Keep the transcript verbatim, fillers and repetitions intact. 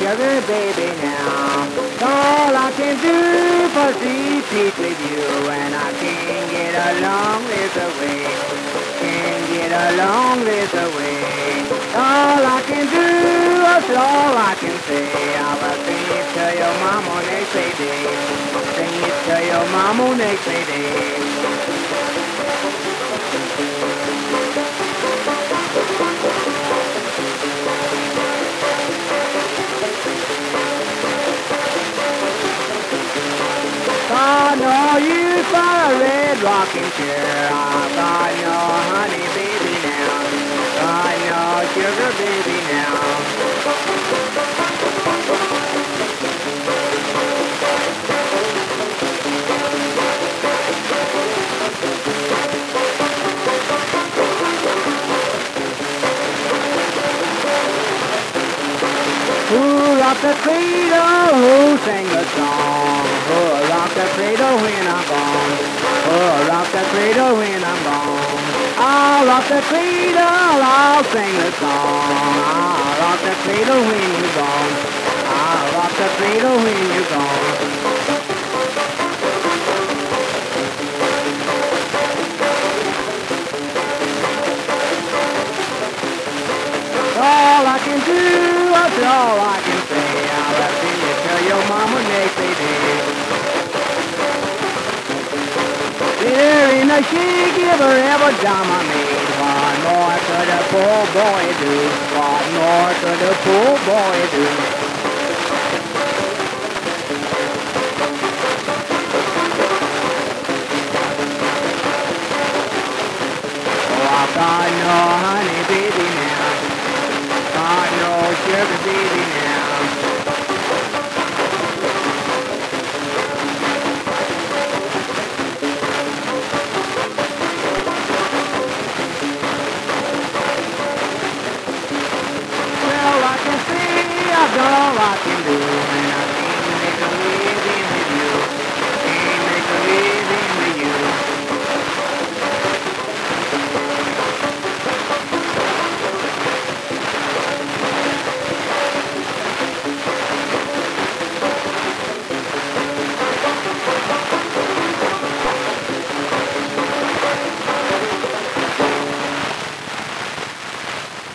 sugar baby now. All I can do for sweet peace with you, and I can't get along this way. Can't get along this way. All I can do is all I can say. I will sing it to your mama next payday. Sing it to your mama next payday. I know you for a red rocking chair. I got no honey baby now. Got no sugar baby now. Who rocked the cradle? Who sang the song? Who rocked the cradle when I'm gone? Who rocked the cradle when I'm gone? I'll rock the cradle, I'll sing the song. I'll rock the cradle when you're gone. I'll rock the cradle when you're gone. All I can do, that's all I can say. I'll sing it to your mama next day. There ain't a she giver ever dime I made. What more could a poor boy do? What more could a poor boy do? Oh, I've got no honey baby now. Got no sugar baby now.